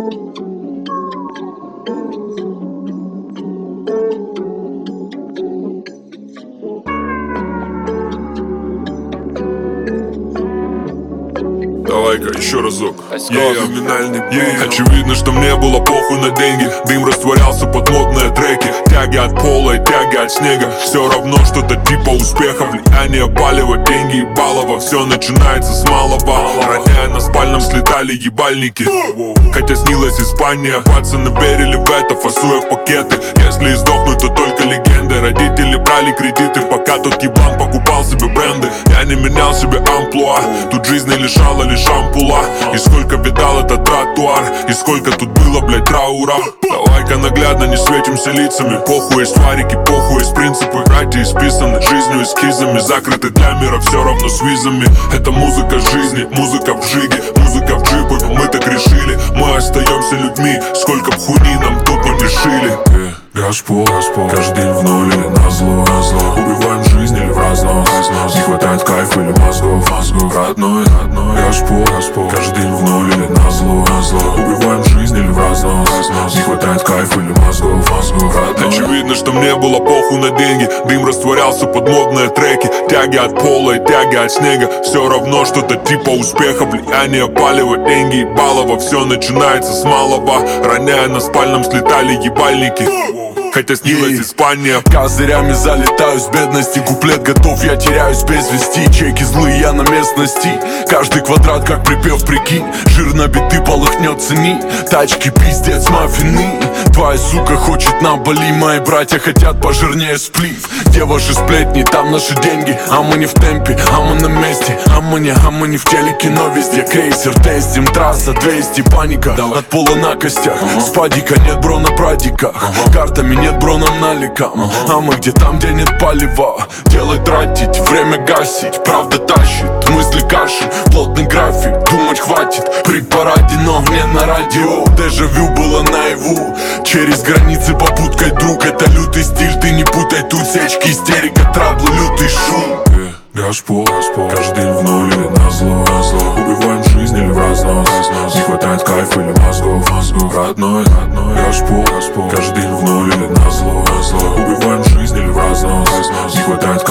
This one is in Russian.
Давай-ка еще разок. Номинальный Очевидно, что мне было похуй на деньги. Дым растворялся под модные треки. Тяги от пола и тяги от снега. Все равно что-то типа успеха. Влияние палева, деньги и балова. Все начинается с малого. Роняя на спальном слетали ебальники. Хотя снилась Испания, пацаны верили в это, фасуя в пакеты. Если издохнуть, то только легенды. Родители брали кредиты, пока тот ебан покупал себе бренды. Я не менял себе амплуа. Тут жизнь не лишала лишь ампула. И сколько видал этот тротуар, и сколько тут было, блять, траура. Давай-ка наглядно не светимся лицами. Похуй есть фарики, похуй есть принципы. Братья исписаны жизнью эскизами. Закрыты для мира все равно с визами. Это музыка жизни, музыка в жиге, музыка в джипах. Мы так решили, мы остаемся людьми. Сколько б хуйни нам тут не пришили. Газпол, каждый день в ноль или назло. Убиваем жизнь или в разнос. Не хватает кайфа или мозгов. Родной, Газпол, каждый день в ноль или назло. Убиваем жизнь или в разнос. Не хватает кайфа или мозгов. Очевидно, что мне было похуй на деньги. Дым растворялся под модные треки. Тяги от пола и тяги от снега. Все равно что-то типа успеха. Влияние палева, деньги и балова. Все начинается с малого. Роняя на спальном слетали ебальники. Хотя снилась Испания. Козырями залетаю с бедности. Куплет готов, я теряюсь без вести. Чеки злые, я на местности. Каждый квадрат как припев, прикинь. Жир на биты полыхнет, цени. Тачки пиздец, маффины. Твоя сука хочет на Бали. Мои братья хотят пожирнее сплив. Где ваши сплетни, там наши деньги. А мы не в темпе, а мы на месте. А мы не в телеке, но везде крейсер. Тестим, трасса 200, паника. От пола на костях, спадика, нет бро на прадиках. Картами нет бро нам наликам. А мы где там, где нет палева. Делать, тратить, время гасить. Правда тащит, мысли каши. Плотный график, думать хватит. При параде, но не на радио. Дежавю было наяву. Через границы попуткой, друг. Это лютый стиль, ты не путай. Тут сечки, истерика, траблы, лютый шум. Газпол, каждый день в ноль или назло. Убиваем жизнь или в разнос. Не хватает кайфа или мозгов. Родной, Газпол, каждый день в ноль или назло. Убиваем жизнь или в разнос. Не хватает